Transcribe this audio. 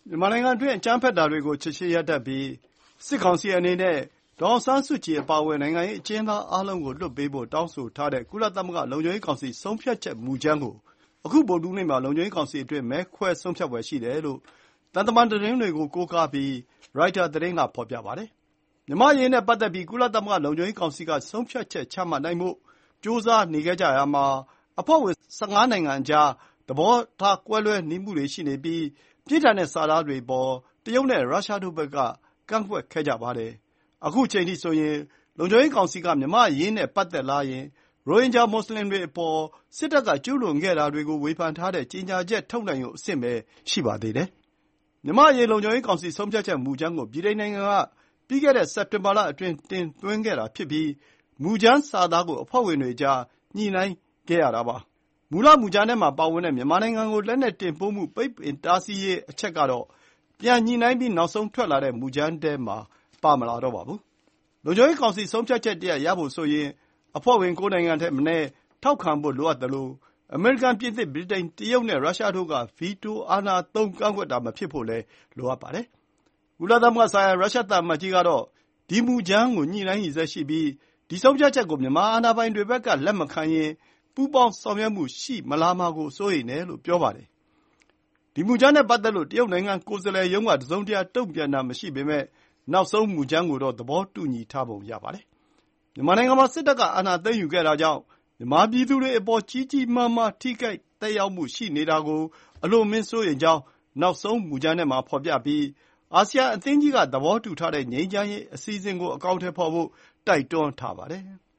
မြန်မာနိုင်ငံအတွင်းအကြမ်းဖက်တာတွေကိုချက်ချင်းရပ်တန့်ပြီးစစ်ကောင်စီအနေနဲ့ဒေါ်အောင်ဆန်းစုကြည်အပါအဝင်နိုင်ငံရေးအကျဉ်းသားအားလုံးကိုလွှတ်ပေးဖို့တောင်းဆိုထားတဲ့ကုလသမဂ္ဂလုံခြုံရေးကောင်စီဆုံးဖြတ်ချက်မူကြမ်းကိုအခုဗုဒ္ဓဟူးနေ့မှာလုံခြုံရေးကောင်စီအတွင်းမဲခွဲဆုံးဖြတ်ဖွယ်ရှိတယ်လို့သံတမန်သတင်းတွေကိုကိုးကားပြီးရိုက်တာသတင်းကဖော်ပြပါတယ်။မြန်မာ့အရေးနဲ့ပတ်သက်ပြီးကုလသမဂ္ဂလုံခြုံရေးကောင်စီကဆုံးဖြတ်ချက်ချမှတ်နိုင်ဖို့ကြိုးစားနေခဲ့ကြရာမှာအဖွဲ့ဝင်15နိုင်ငံကြားသဘောထားကွဲလွဲမှုတွေရှိနေပြီးပြင်းထန်တဲ့စာသားတွေအပေါ်တရုတ်နဲ့ရုရှားတို့ဘက်ကကန့်ကွက်ခဲ့ကြပါတယ်။အခုချိန်ထိဆိုရင်လုံခြုံရေးကောင်စီကမြန်မာ့အရေးနဲ့ပတ်သက်လာရင်ရိုဟင်ဂျာမွတ်ဆလင်တွေအပေါ်စစ်တပ်ကကျူးလွန်ခဲ့တာတွေကိုဝေဖန်ထားတဲ့ကြေညာချက်ထုတ်နိုင်ရုံအဆင့်ပဲရှိပါသေးတယ်။မြန်မာ့အရေးလုံခြုံရေးကောင်စီဆုံးဖြတ်ချက်မူကြမ်းကိုဗြိတိန်နိုင်ငံကပြီးခဲ့တဲ့စက်တင်ဘာလအတွင်းတင်သွင်းခဲ့တာဖြစ်ပြီးမူကြမ်းစာသားကိုအဖွဲ့ဝင်တွေကြားညှိနှိုင်းခဲ့ရတာပါ။မူလမူကြမ်းထဲမှာပါဝင်တဲ့မြန်မာနိုင်ငံကိုလက်နက်တင်ပို့မှုပိတ်ပင်တားဆီးရေးအချက်ကတော့ပြန်ညှိနှိုင်းပြီးနောက်ဆုံးထွက်လာတဲ့မူကြမ်းထဲမှာပါမလာတော့ပါဘူး။လုံခြုံရေးကောင်စီဆုံးဖြတ်ချက်တရပ်ရဖို့ဆိုရင်အဖွဲ့ဝင်9နိုင်ငံထက်မနည်းထောက်ခံဖို့လိုအပ်သလိုအမေရိကန်၊ပြင်သစ်၊ဗြိတိန်၊တရုတ်နဲ့ရုရှားတို့ကဗီတိုအာဏာသုံးကန့်ကွက်တာမဖြစ်ဖို့လည်းလိုအပ်ပါတယ်။ကုလသမဂ္ဂဆိုင်ရာရုရှားသံအမတ်ကြီးကတော့ဒီမူကြမ်းကိုညှိနှိုင်းနေဆဲရှိပြီးဒီဆုံးဖြတ်ချက်ကိုမြန်မာအာဏာပိုင်တွေဘက်ကလက်မခံရင်ပူးပေါင်းဆောင်ရွက်မှုရှိမလာမှာကိုစိုးရိမ်တယ်လို့ပြောပါတယ်။ဒီမူကြမ်းနဲ့ပတ်သက်လို့တရုတ်နိုင်ငံကိုယ်စားလှယ်ရုံးကတစုံတရာတုံ့ပြန်တာမရှိပေမယ့်နောက်ဆုံးမူကြမ်းကိုတော့သဘောတူညီထားပုံရပါတယ်။မြန်မာနိုင်ငံမှာစစ်တပ်ကအာဏာသိမ်းယူခဲ့တာကြောင့်မြန်မာပြည်သူတွေအပေါ်ကြီးကြီးမားမားထိခိုက်သက်ရောက်မှုရှိနေတာကိုအလွန်အမင်းစိုးရိမ်ကြောင်းနောက်ဆုံးမူကြမ်းထဲမှာဖော်ပြပြီးအာဆီယံအသင်းကြီးကသဘောတူထားတဲ့ငြိမ်းချမ်းရေးအစီအစဉ်ကိုအကောင်အထည်ဖော်ဖို့တိုက်တွန်းထားပါတယ်။